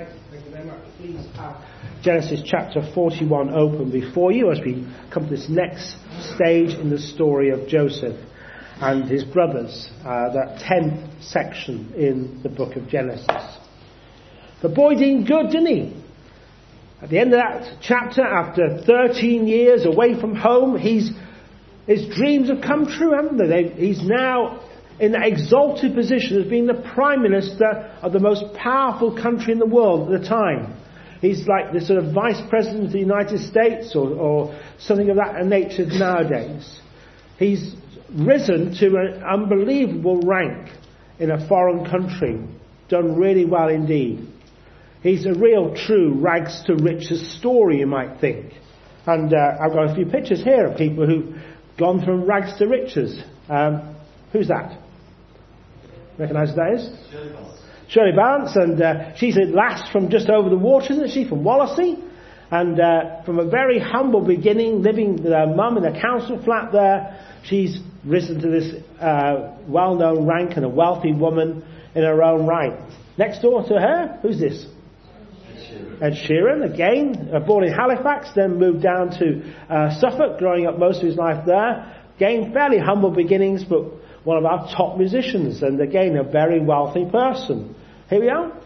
Thank you very much. Please have Genesis chapter 41 open before you as we come to this next stage in the story of Joseph and his brothers, that 10th section in the book of Genesis. The boy did good, didn't he? At the end of that chapter, after 13 years away from home, his dreams have come true, haven't they? He's now in that exalted position as being the Prime Minister of the most powerful country in the world at the time. He's like the sort of Vice President of the United States or something of that nature nowadays. He's risen to an unbelievable rank in a foreign country. Done really well indeed. He's a real true rags to riches story, you might think. And I've got a few pictures here of people who've gone from rags to riches. Who's that? Recognise who that is? Shirley Balance, and she's at last from just over the water, isn't she? From Wallasey. And from a very humble beginning, living with her mum in a council flat there, she's risen to this well-known rank and a wealthy woman in her own right. Next door to her, who's this? Ed Sheeran, again, born in Halifax, then moved down to Suffolk, growing up most of his life there. Again, fairly humble beginnings, but one of our top musicians, and again, a very wealthy person. Here we are.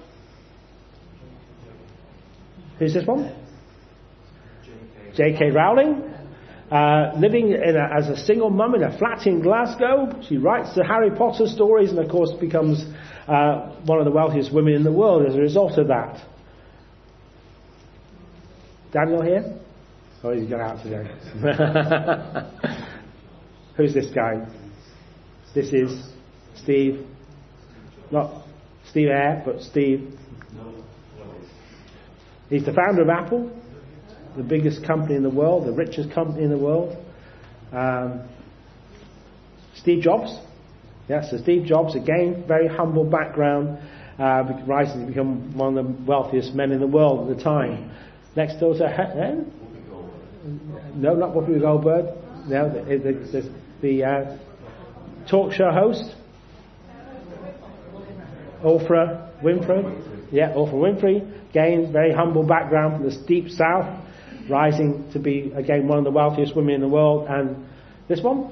Who's this one? J.K. Rowling. Living as a single mum in a flat in Glasgow. She writes the Harry Potter stories and, of course, becomes one of the wealthiest women in the world as a result of that. Daniel here? Oh, he's gone out today. Who's this guy? This is Steve. Not Steve Air, but Steve. He's the founder of Apple, the biggest company in the world, the richest company in the world. Steve Jobs. Yes, so Steve Jobs, again, very humble background, rising to become one of the wealthiest men in the world at the time. Next door to no, not Whoopi Goldberg. No, the talk show host, Oprah Winfrey. Yeah, Oprah Winfrey. Again, very humble background from the deep south, rising to be, again, one of the wealthiest women in the world. And this one?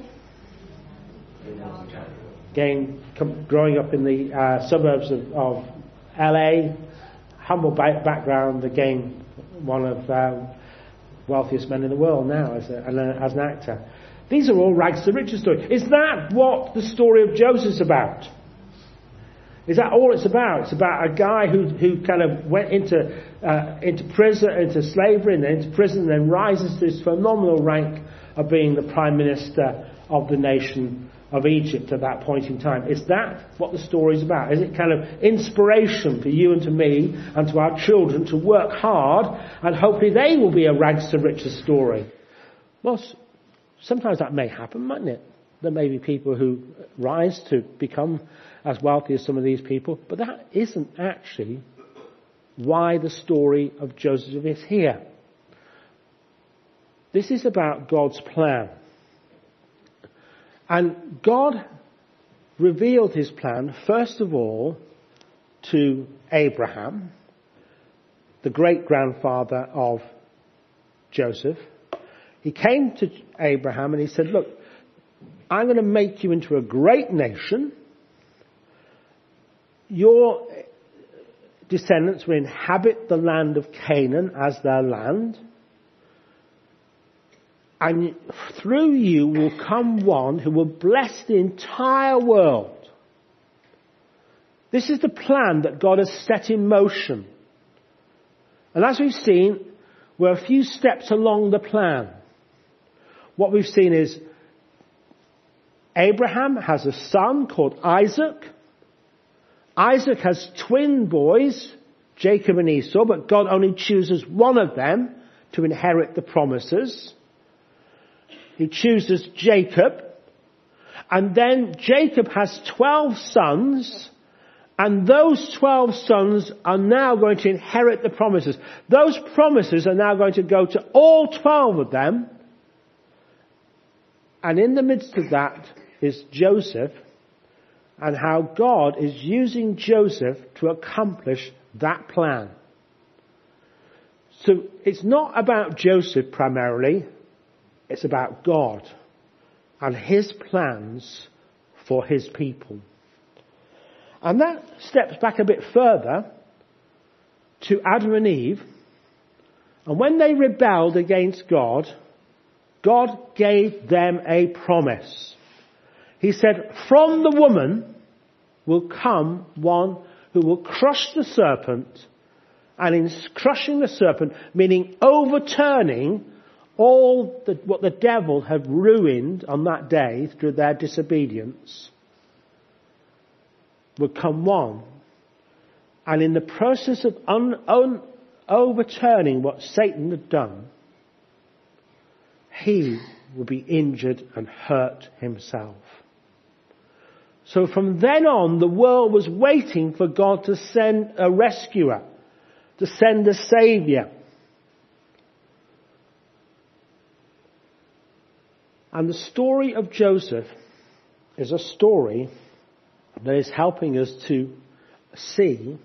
Again, growing up in the suburbs of LA, humble background, again, one of the wealthiest men in the world now as an actor. These are all rags to riches stories. Is that what the story of Joseph's about? Is that all it's about? It's about a guy who kind of went into prison, into slavery, and then into prison, and then rises to this phenomenal rank of being the Prime Minister of the nation of Egypt at that point in time. Is that what the story's about? Is it kind of inspiration for you and to me and to our children to work hard and hopefully they will be a rags to riches story? Well, sometimes that may happen, mightn't it? There may be people who rise to become as wealthy as some of these people, but that isn't actually why the story of Joseph is here. This is about God's plan. And God revealed his plan, first of all, to Abraham, the great-grandfather of Joseph. He came to Abraham and he said, look, I'm going to make you into a great nation. Your descendants will inhabit the land of Canaan as their land. And through you will come one who will bless the entire world. This is the plan that God has set in motion. And as we've seen, we're a few steps along the plan. What we've seen is Abraham has a son called Isaac. Isaac has twin boys, Jacob and Esau, but God only chooses one of them to inherit the promises. He chooses Jacob, and then Jacob has 12 sons, and those 12 sons are now going to inherit the promises. Those promises are now going to go to all 12 of them, and in the midst of that is Joseph, and how God is using Joseph to accomplish that plan. So it's not about Joseph primarily, it's about God and his plans for his people. And that steps back a bit further to Adam and Eve. And when they rebelled against God, God gave them a promise. He said, from the woman will come one who will crush the serpent, and in crushing the serpent, meaning overturning what the devil had ruined on that day through their disobedience, would come one. And in the process of overturning what Satan had done, he would be injured and hurt himself. So from then on, the world was waiting for God to send a rescuer, to send a saviour. And the story of Joseph is a story that is helping us to see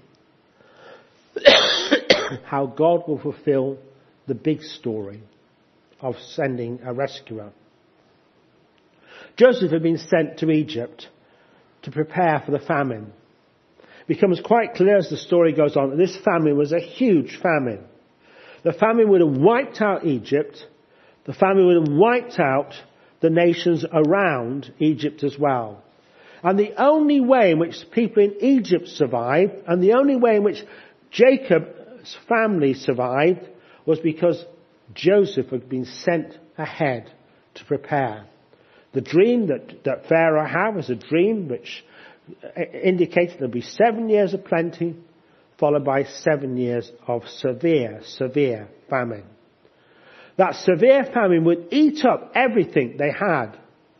how God will fulfill the big story of sending a rescuer. Joseph had been sent to Egypt to prepare for the famine. It becomes quite clear as the story goes on that this famine was a huge famine. The famine would have wiped out Egypt. The famine would have wiped out the nations around Egypt as well. And the only way in which people in Egypt survived, and the only way in which Jacob's family survived, was because Joseph had been sent ahead to prepare. The dream that Pharaoh had was a dream which indicated there'd be 7 years of plenty, followed by 7 years of severe famine. That severe famine would eat up everything they had.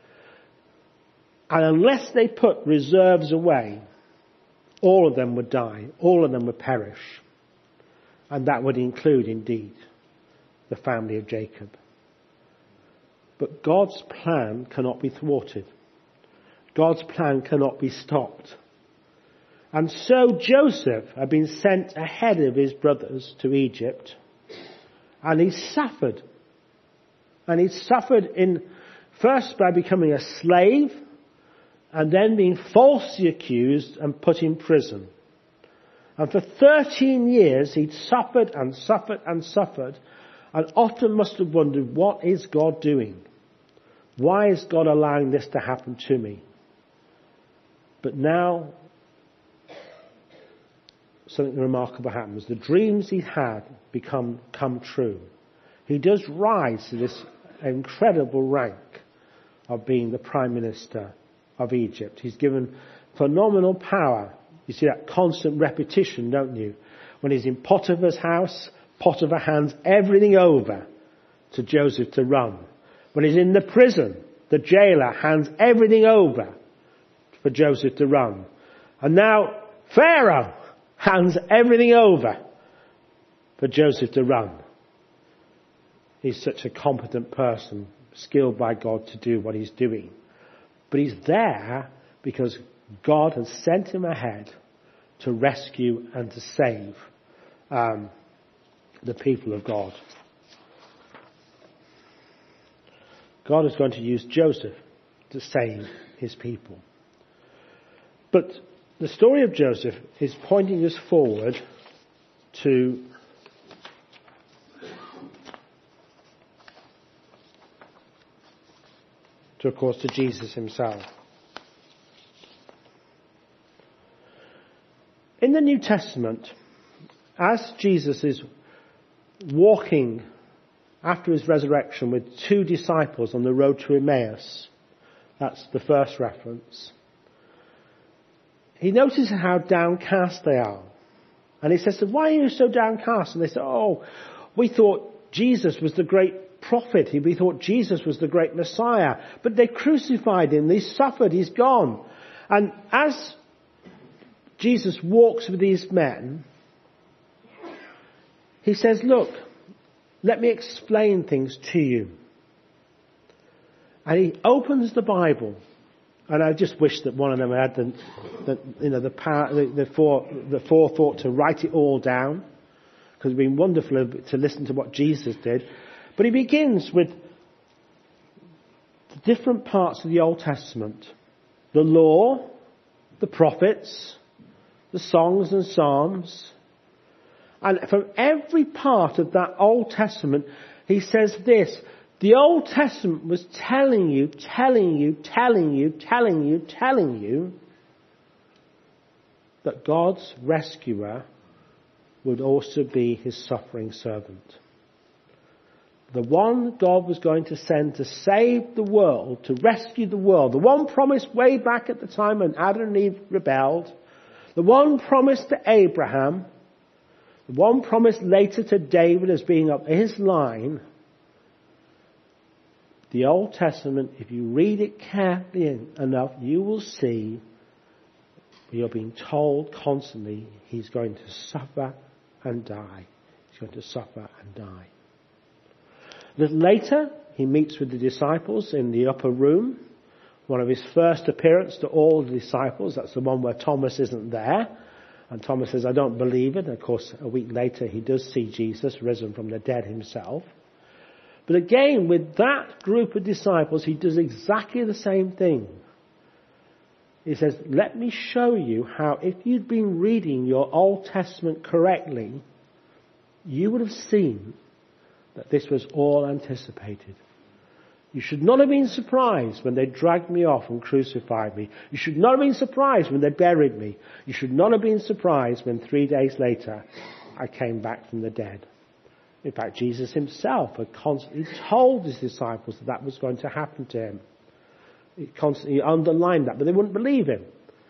And unless they put reserves away, all of them would die. All of them would perish. And that would include, indeed, the family of Jacob. But God's plan cannot be thwarted. God's plan cannot be stopped. And so Joseph had been sent ahead of his brothers to Egypt. And he suffered. And he suffered first by becoming a slave, and then being falsely accused and put in prison. And for 13 years he'd suffered and suffered and suffered, and often must have wondered, what is God doing? Why is God allowing this to happen to me? But now something remarkable happens. The dreams he had come true. He does rise to this incredible rank of being the Prime Minister of Egypt. He's given phenomenal power. You see that constant repetition, don't you? When he's in Potiphar's house, Potiphar hands everything over to Joseph to run. When he's in the prison, the jailer hands everything over for Joseph to run. And now Pharaoh hands everything over for Joseph to run. He's such a competent person, skilled by God to do what he's doing. But he's there because God has sent him ahead to rescue and to save the people of God. God is going to use Joseph to save his people. But the story of Joseph is pointing us forward to of course, to Jesus himself. In the New Testament, as Jesus is walking after his resurrection with 2 disciples on the road to Emmaus, that's the first reference, he notices how downcast they are. And he says to them, why are you so downcast? And they say, we thought Jesus was the great prophet. We thought Jesus was the great Messiah. But they crucified him. They suffered. He's gone. And as Jesus walks with these men, he says, look, let me explain things to you. And he opens the Bible. And I just wish that one of them had the forethought to write it all down. because it's been wonderful to listen to what Jesus did. But he begins with the different parts of the Old Testament. The law, the prophets, the songs and psalms. And from every part of that Old Testament, he says this: the Old Testament was telling you that God's rescuer would also be his suffering servant. The one God was going to send to save the world, to rescue the world, the one promised way back at the time when Adam and Eve rebelled, the one promised to Abraham, the one promised later to David as being of his line. The Old Testament, if you read it carefully enough, you will see you're being told constantly he's going to suffer and die. He's going to suffer and die. A little later, he meets with the disciples in the upper room. One of his first appearance to all the disciples. That's the one where Thomas isn't there. And Thomas says, I don't believe it. And of course, a week later, he does see Jesus risen from the dead himself. But again, with that group of disciples, he does exactly the same thing. He says, let me show you how, if you'd been reading your Old Testament correctly, you would have seen that this was all anticipated. You should not have been surprised when they dragged me off and crucified me. You should not have been surprised when they buried me. You should not have been surprised when 3 days later I came back from the dead. In fact, Jesus himself had constantly told his disciples that that was going to happen to him. He constantly underlined that, but they wouldn't believe him.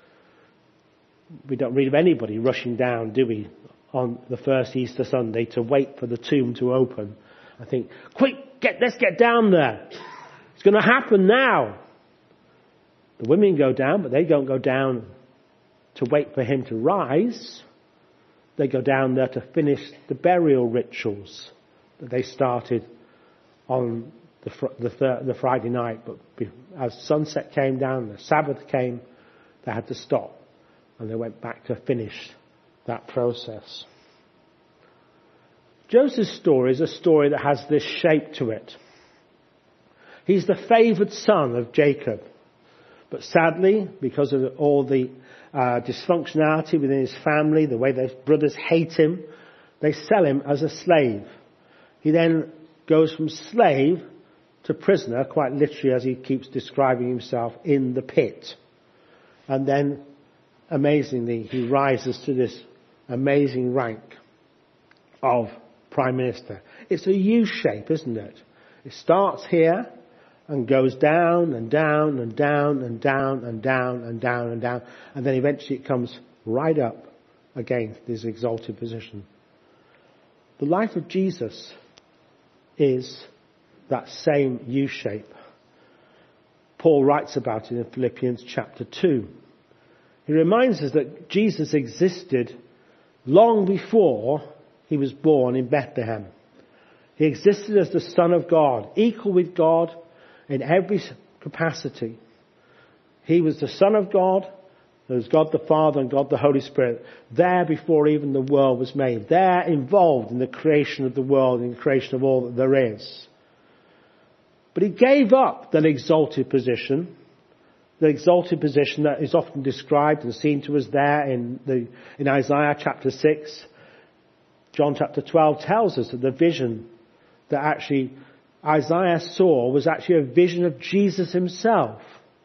We don't read of anybody rushing down, do we, on the first Easter Sunday to wait for the tomb to open. I think, quick, let's get down there. It's going to happen now. The women go down, but they don't go down to wait for him to rise. They go down there to finish the burial rituals that they started on the Friday night. But as sunset came down, the Sabbath came, they had to stop. And they went back to finish that process. Joseph's story is a story that has this shape to it. He's the favoured son of Jacob. But sadly, because of all the dysfunctionality within his family, the way his brothers hate him, they sell him as a slave. He then goes from slave to prisoner, quite literally as he keeps describing himself, in the pit. And then, amazingly, he rises to this amazing rank of Prime Minister. It's a U-shape, isn't it? It starts here and goes down and down and down and down and down and down and down. And then eventually it comes right up against this exalted position. The life of Jesus is that same U-shape. Paul writes about it in Philippians chapter 2. He reminds us that Jesus existed long before he was born in Bethlehem. He existed as the Son of God, equal with God in every capacity. He was the Son of God. There was God the Father and God the Holy Spirit there before even the world was made. They're involved in the creation of the world, in the creation of all that there is. But he gave up that exalted position. The exalted position that is often described and seen to us there in Isaiah chapter 6. John chapter 12 tells us that the vision that actually Isaiah saw was actually a vision of Jesus himself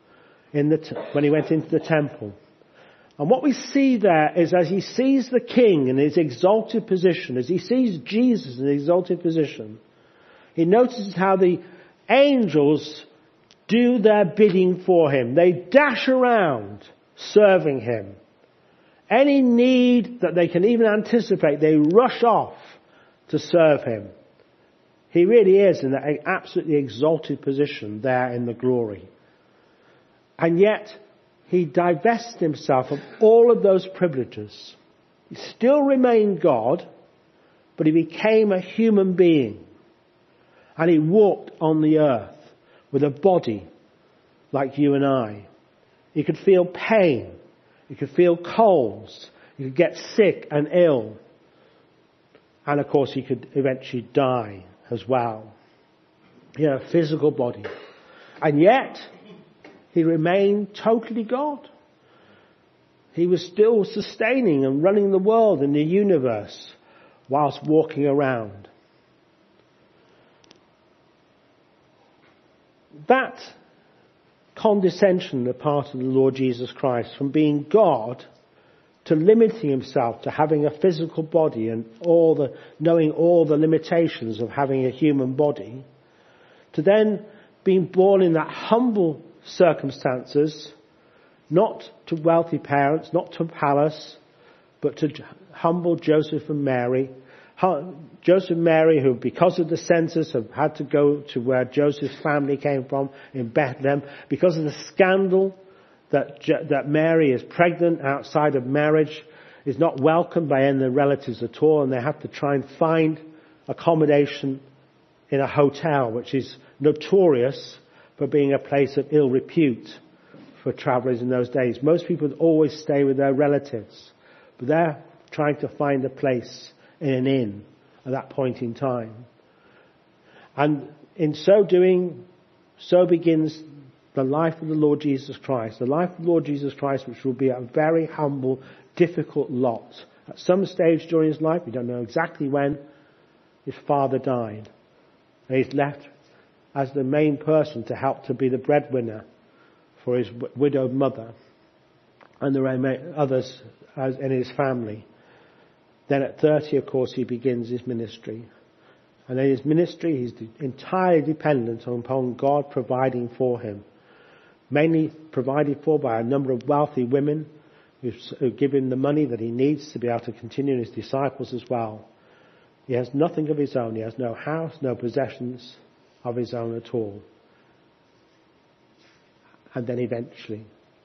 when he went into the temple. And what we see there is, as he sees the king in his exalted position, as he sees Jesus in his exalted position, he notices how the angels do their bidding for him. They dash around serving him. Any need that they can even anticipate, they rush off to serve him. He really is in an absolutely exalted position there in the glory. And yet, he divested himself of all of those privileges. He still remained God, but he became a human being. And he walked on the earth with a body like you and I. He could feel pain. He could feel colds. He could get sick and ill. And of course he could eventually die as well. He had a physical body. And yet, he remained totally God. He was still sustaining and running the world and the universe whilst walking around. That condescension on the part of the Lord Jesus Christ, from being God to limiting himself to having a physical body and knowing all the limitations of having a human body, to then being born in that humble circumstances, not to wealthy parents, not to a palace, but to humble Joseph and Mary. Joseph and Mary, who because of the census have had to go to where Joseph's family came from in Bethlehem, because of the scandal that Mary is pregnant outside of marriage, is not welcomed by any of the relatives at all, and they have to try and find accommodation in a hotel, which is notorious for being a place of ill repute for travellers in those days. Most people would always stay with their relatives, but they're trying to find a place in an inn at that point in time. And in so doing, so begins the life of the Lord Jesus Christ. The life of the Lord Jesus Christ, which will be a very humble, difficult lot. At some stage during his life, we don't know exactly when, his father died. And he's left as the main person to help to be the breadwinner for his widowed mother. And there are others in his family. Then at 30, of course, he begins his ministry. And in his ministry, he's entirely dependent upon God providing for him. Mainly provided for by a number of wealthy women who give him the money that he needs to be able to continue his disciples as well. He has nothing of his own. He has no house, no possessions of his own at all. And then eventually,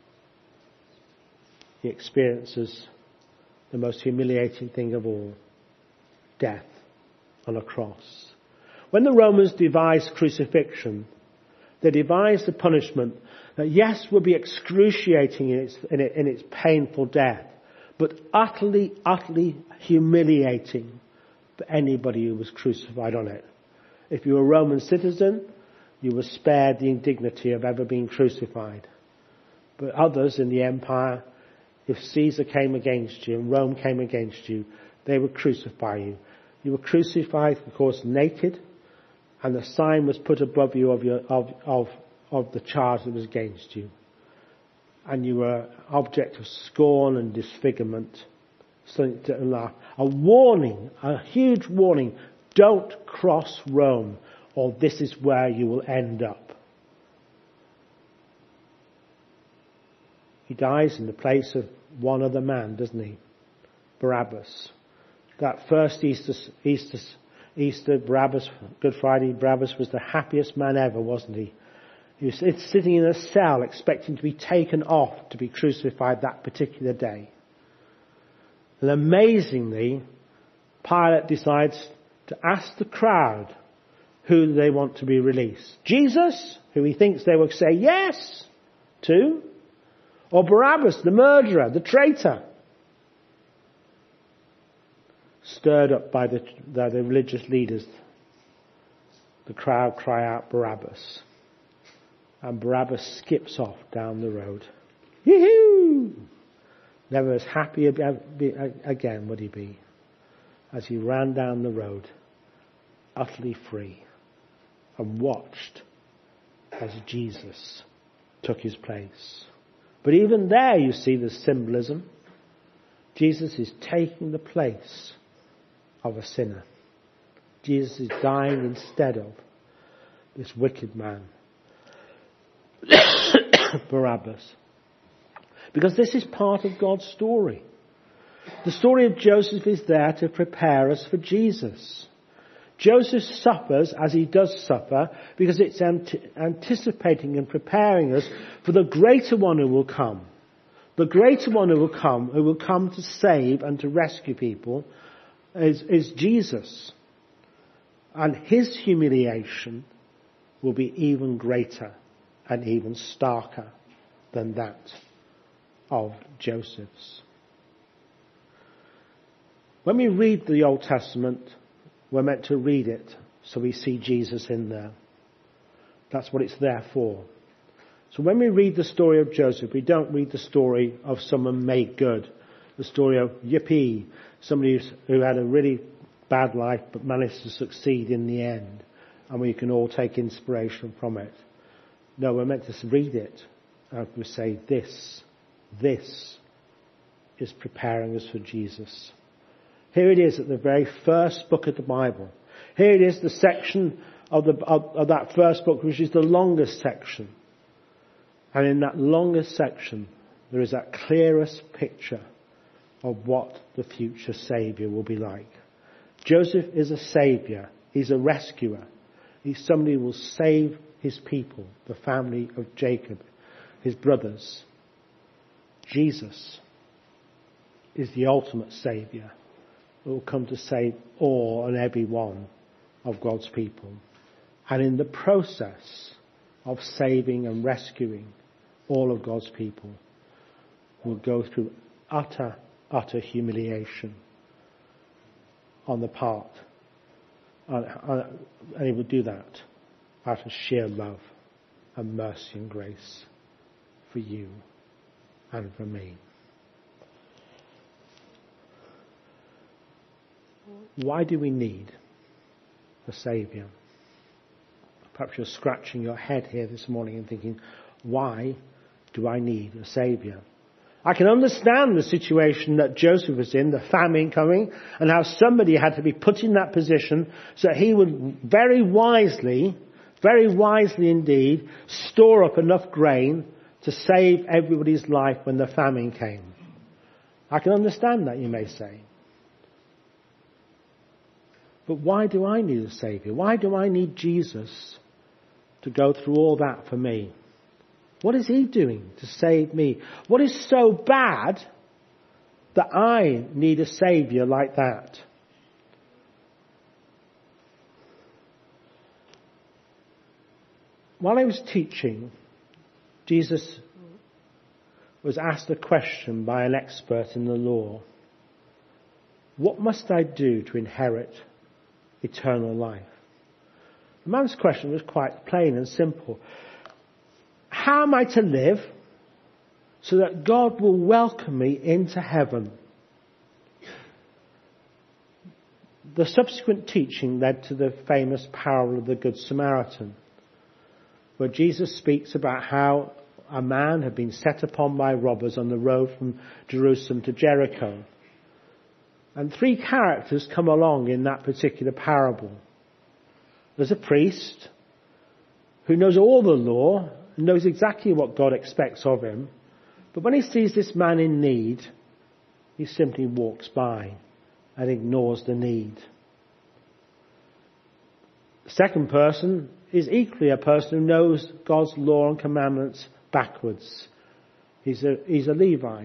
he experiences the most humiliating thing of all, death on a cross. When the Romans devised crucifixion, they devised a punishment that, yes, would be excruciating in its painful death, but utterly, utterly humiliating for anybody who was crucified on it. If you were a Roman citizen, you were spared the indignity of ever being crucified. But others in the empire, if Caesar came against you and Rome came against you, they would crucify you. You were crucified, of course, naked, and the sign was put above you of the charge that was against you. And you were object of scorn and disfigurement. A warning, a huge warning, don't cross Rome, or this is where you will end up. He dies in the place of one other man, doesn't he? Barabbas. That first Easter, Barabbas, Good Friday, Barabbas was the happiest man ever, wasn't he? He was sitting in a cell expecting to be taken off to be crucified that particular day. And amazingly, Pilate decides to ask the crowd who they want to be released. Jesus, who he thinks they will say yes to, or Barabbas, the murderer, the traitor. Stirred up by the religious leaders, the crowd cry out Barabbas. And Barabbas skips off down the road. Yee-hoo! Never as happy again would he be as he ran down the road, utterly free, and watched as Jesus took his place. But even there you see the symbolism. Jesus is taking the place of a sinner. Jesus is dying instead of this wicked man, Barabbas. Because this is part of God's story. The story of Joseph is there to prepare us for Jesus. Joseph suffers as he does suffer because it's anticipating and preparing us for the greater one who will come. The greater one who will come to save and to rescue people is Jesus. And his humiliation will be even greater and even starker than that of Joseph's. When we read the Old Testament, we're meant to read it so we see Jesus in there. That's what it's there for. So when we read the story of Joseph, we don't read the story of someone made good. The story of yippee, somebody who had a really bad life but managed to succeed in the end. And we can all take inspiration from it. No, we're meant to read it and we say this is preparing us for Jesus. Here it is at the very first book of the Bible. Here it is, the section of that first book, which is the longest section. And in that longest section, there is that clearest picture of what the future Saviour will be like. Joseph is a saviour. He's a rescuer. He's somebody who will save his people, the family of Jacob, his brothers. Jesus is the ultimate saviour who will come to save all and every one of God's people. And in the process of saving and rescuing all of God's people, will go through utter humiliation on the part. And he will do that out of sheer love and mercy and grace for you and for me. Why do we need a Saviour? Perhaps you're scratching your head here this morning and thinking, why do I need a Saviour? I can understand the situation that Joseph was in, the famine coming, and how somebody had to be put in that position so that he would very wisely indeed, store up enough grain to save everybody's life when the famine came. I can understand that, you may say. But why do I need a Saviour? Why do I need Jesus to go through all that for me? What is he doing to save me? What is so bad that I need a Saviour like that? While I was teaching, Jesus was asked a question by an expert in the law. What must I do to inherit eternal life? The man's question was quite plain and simple. How am I to live so that God will welcome me into heaven? The subsequent teaching led to the famous parable of the Good Samaritan, where Jesus speaks about how a man had been set upon by robbers on the road from Jerusalem to Jericho. And three characters come along in that particular parable. There's a priest who knows all the law, knows exactly what God expects of him, but when he sees this man in need, he simply walks by and ignores the need. The second person is equally a person who knows God's law and commandments backwards. He's a Levi.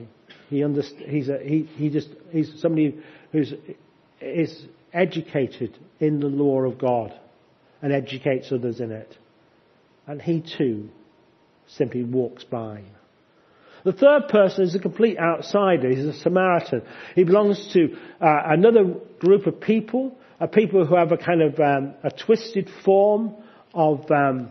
He's somebody is educated in the law of God and educates others in it. And he too simply walks by. The third person is a complete outsider. He's a Samaritan. He belongs to another group of people who have a kind of a twisted form of the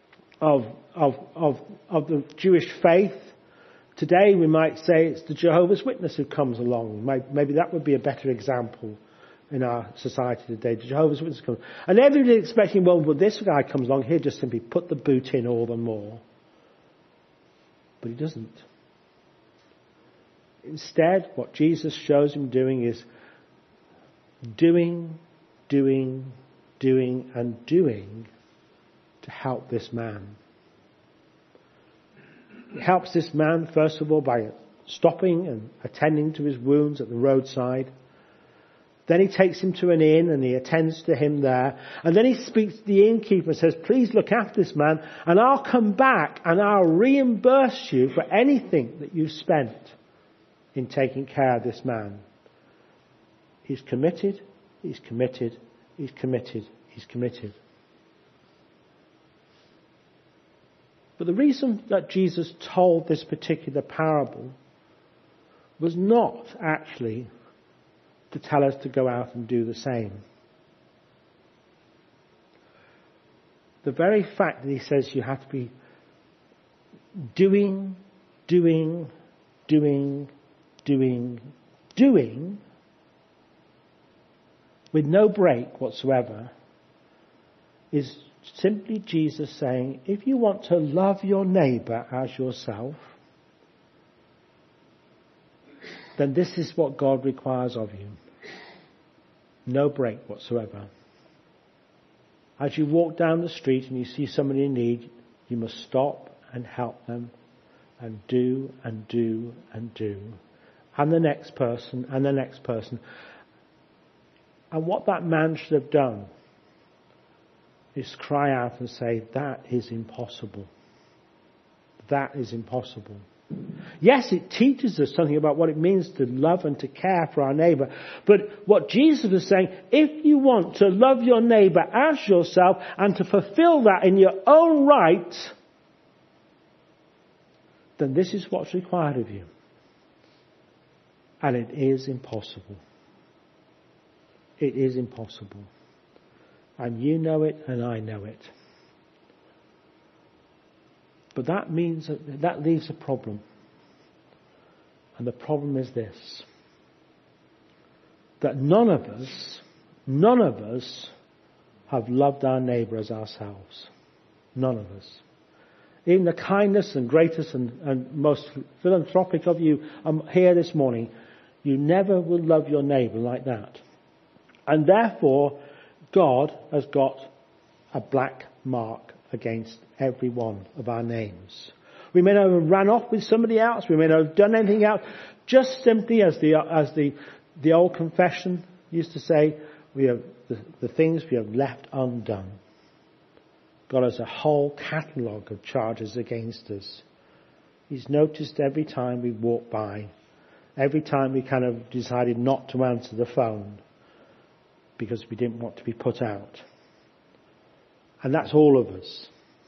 Jewish faith. Today we might say it's the Jehovah's Witness who comes along. Maybe that would be a better example in our society today. The Jehovah's Witness comes. And everybody's expecting, well, this guy comes along, he'll just simply put the boot in all the more. But he doesn't. Instead, what Jesus shows him doing is doing to help this man. He helps this man, first of all, by stopping and attending to his wounds at the roadside. Then he takes him to an inn and he attends to him there. And then he speaks to the innkeeper and says, please look after this man and I'll come back and I'll reimburse you for anything that you've spent in taking care of this man. He's committed, he's committed, he's committed, he's committed. But the reason that Jesus told this particular parable was not actually to tell us to go out and do the same. The very fact that he says you have to be doing with no break whatsoever is simply Jesus saying, if you want to love your neighbour as yourself, then this is what God requires of you. No break whatsoever. As you walk down the street and you see somebody in need, you must stop and help them and do and do and do. And the next person and the next person. And what that man should have done is cry out and say, that is impossible. That is impossible. Yes, it teaches us something about what it means to love and to care for our neighbour. But what Jesus was saying, if you want to love your neighbour as yourself and to fulfill that in your own right, then this is what's required of you. And it is impossible. It is impossible. And you know it and I know it. But that means that leaves a problem. And the problem is this. That none of us have loved our neighbour as ourselves. None of us. Even the kindest and greatest and most philanthropic of you here this morning, you never will love your neighbour like that. And therefore, God has got a black mark against every one of our names. We may not have ran off with somebody else. We may not have done anything else. Just simply as the old confession used to say, we have the things we have left undone. God has a whole catalogue of charges against us. He's noticed every time we walk by, every time we kind of decided not to answer the phone because we didn't want to be put out. And that's all of us.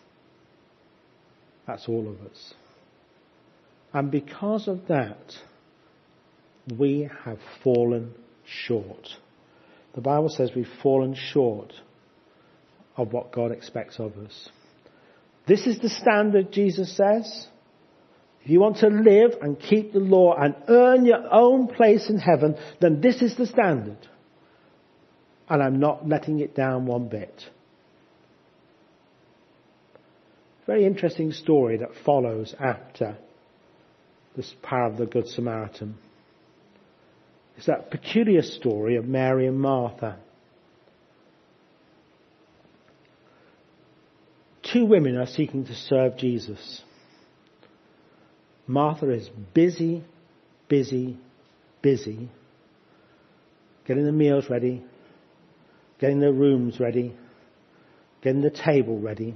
That's all of us. And because of that, we have fallen short. The Bible says we've fallen short of what God expects of us. This is the standard, Jesus says. If you want to live and keep the law and earn your own place in heaven, then this is the standard. And I'm not letting it down one bit. Very interesting story that follows after this parable of the Good Samaritan. It's that peculiar story of Mary and Martha. Two women are seeking to serve Jesus. Martha is busy, getting the meals ready, getting the rooms ready, getting the table ready.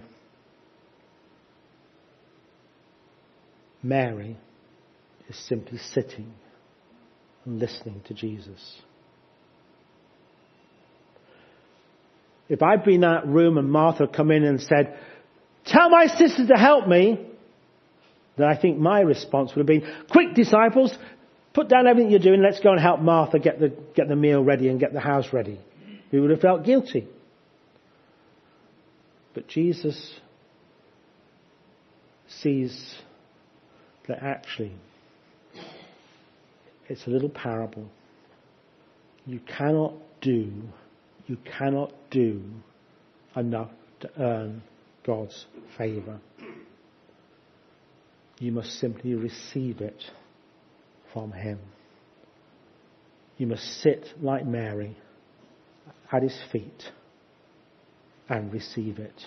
Mary is simply sitting and listening to Jesus. If I'd been in that room and Martha had come in and said, tell my sister to help me, then I think my response would have been, quick disciples, put down everything you're doing, let's go and help Martha get the meal ready and get the house ready. We would have felt guilty. But Jesus sees that actually it's a little parable. You cannot do enough to earn God's favour. You must simply receive it from Him. You must sit like Mary at His feet and receive it.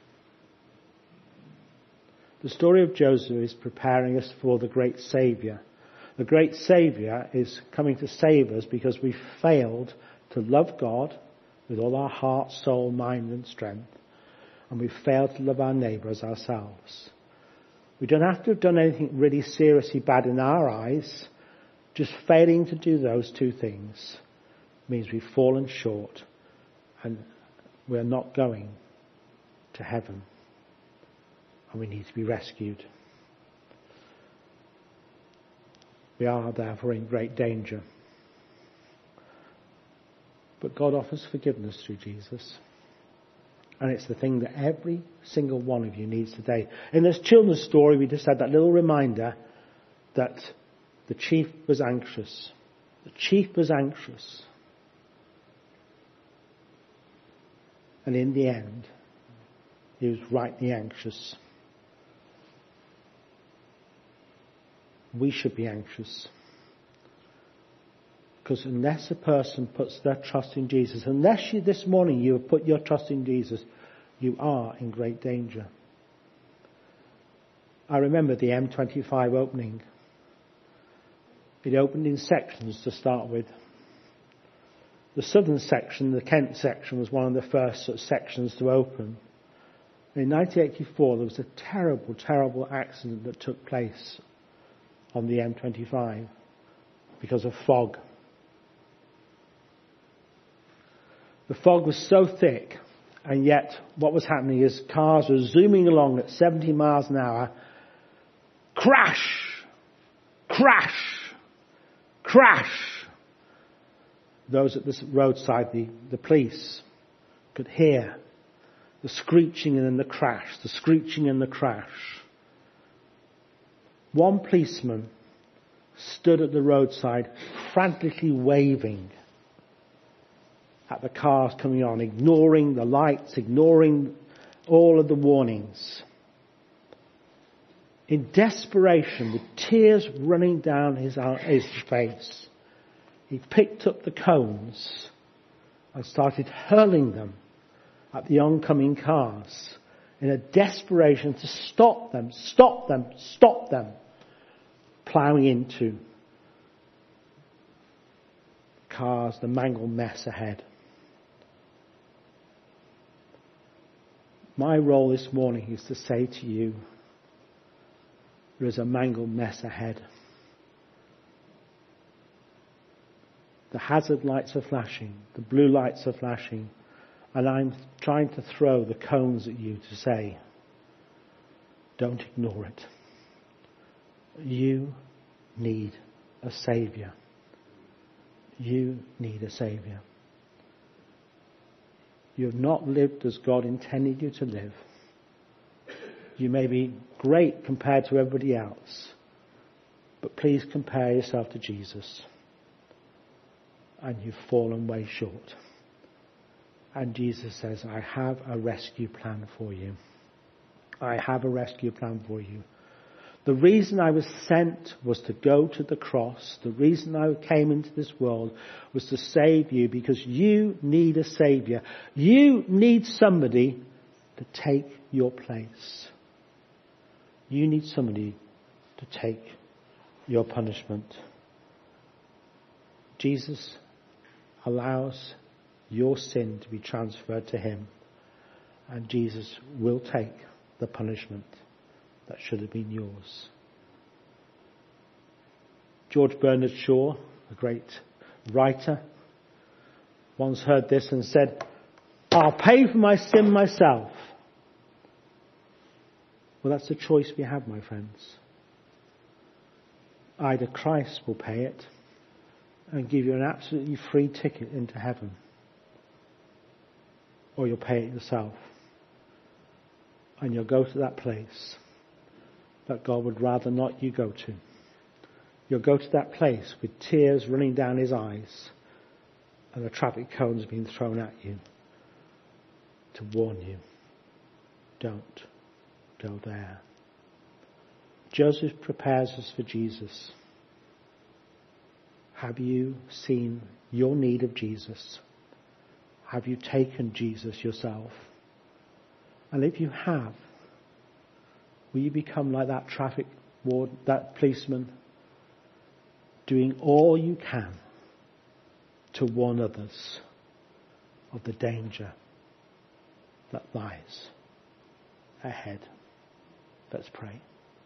The story of Joseph is preparing us for the great Saviour. The great Saviour is coming to save us because we failed to love God with all our heart, soul, mind and strength. And we failed to love our neighbour as ourselves. We don't have to have done anything really seriously bad in our eyes. Just failing to do those two things means we've fallen short and we're not going to heaven. And we need to be rescued. We are therefore in great danger. But God offers forgiveness through Jesus. And it's the thing that every single one of you needs today. In this children's story, we just had that little reminder that the chief was anxious. The chief was anxious. And in the end, he was rightly anxious. We should be anxious. Because unless a person puts their trust in Jesus, unless you this morning you have put your trust in Jesus, you are in great danger. I remember the M25 opening. It opened in sections to start with. The southern section, the Kent section, was one of the first sort of sections to open. In 1984, there was a terrible, terrible accident that took place on the M25 because of fog. The fog was so thick, and yet what was happening is cars were zooming along at 70 miles an hour. Crash! Crash! Crash! Those at the roadside, the police, could hear the screeching and then the crash, the screeching and the crash. One policeman stood at the roadside frantically waving at the cars coming on, ignoring the lights, ignoring all of the warnings. In desperation, with tears running down his face, he picked up the cones and started hurling them at the oncoming cars in a desperation to stop them, ploughing into cars, the mangled mess ahead. My role this morning is to say to you, there is a mangled mess ahead. The hazard lights are flashing, the blue lights are flashing, and I'm trying to throw the cones at you to say, don't ignore it. You need a Saviour. You need a Saviour. You have not lived as God intended you to live. You may be great compared to everybody else, but please compare yourself to Jesus. And you've fallen way short. And Jesus says, I have a rescue plan for you. I have a rescue plan for you. The reason I was sent was to go to the cross. The reason I came into this world was to save you, because you need a Saviour. You need somebody to take your place. You need somebody to take your punishment. Jesus allows your sin to be transferred to him, and Jesus will take the punishment that should have been yours. George Bernard Shaw, a great writer, once heard this and said, I'll pay for my sin myself. Well, that's the choice we have, my friends. Either Christ will pay it and give you an absolutely free ticket into heaven, or you'll pay it yourself. And you'll go to that place that God would rather not you go to. You'll go to that place with tears running down his eyes and the traffic cones being thrown at you to warn you, don't go there. Joseph prepares us for Jesus. Have you seen your need of Jesus? Have you taken Jesus yourself? And if you have, will you become like that traffic ward, that policeman, doing all you can to warn others of the danger that lies ahead? Let's pray.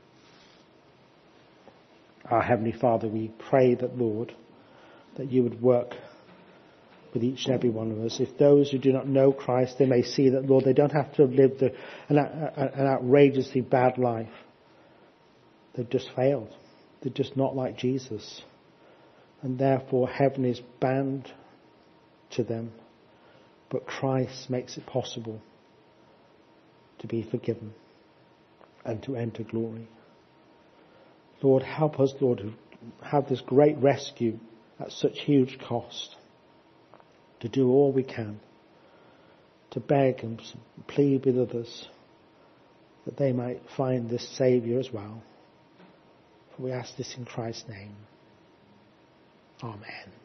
Our Heavenly Father, we pray that, Lord, that you would work with each and every one of us. If those who do not know Christ, they may see that, Lord, they don't have to have lived an outrageously bad life. They've just failed. They're just not like Jesus. And therefore heaven is bound to them, but Christ makes it possible to be forgiven and to enter glory. Lord, help us, Lord, to have this great rescue at such huge cost, to do all we can, to beg and plead with others that they might find this Saviour as well. For we ask this in Christ's name. Amen.